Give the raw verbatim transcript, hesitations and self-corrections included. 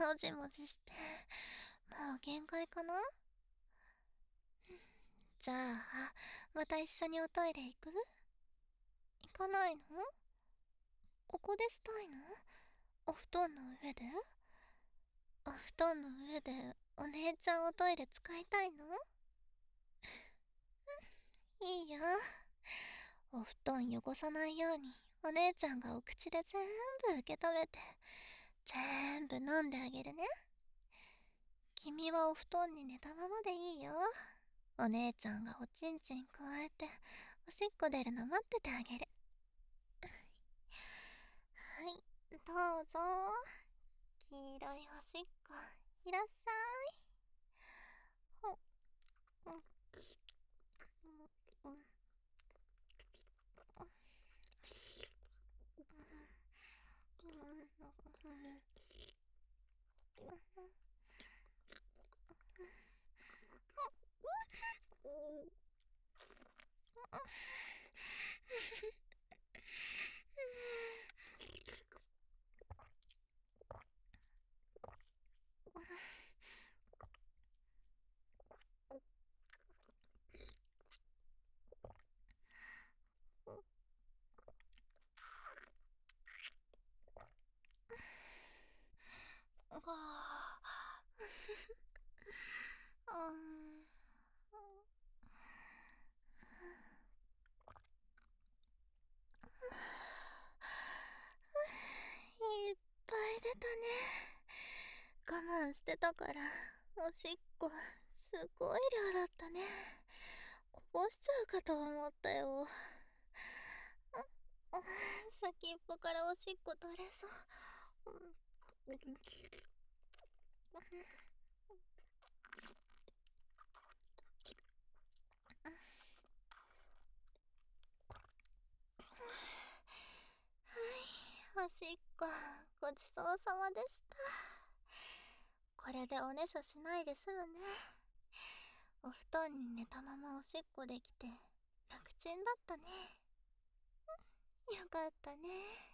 もじもじして、もう限界かな。じゃあ、また一緒におトイレ行く？行かないの？ここでしたいの？お布団の上で？お布団の上でお姉ちゃんおトイレ使いたいの？いいよ。お布団汚さないようにお姉ちゃんがお口で全部受け止めて全部飲んであげるね。君はお布団に寝たままでいいよ。お姉ちゃんがおちんちんくわえておしっこ出るの待っててあげる。はい、どうぞ。黄色いおしっこいらっしゃい。ほっ、うん、うん、うん、いっぱい出たね。我慢してたからおしっこすごい量だったね。こぼしちゃうかと思ったよ。先っぽからおしっこ垂れそう。はい、おしっこごちそうさまでした。これでおねしょしないで済むね。お布団に寝たままおしっこできて楽ちんだったね。よかったね。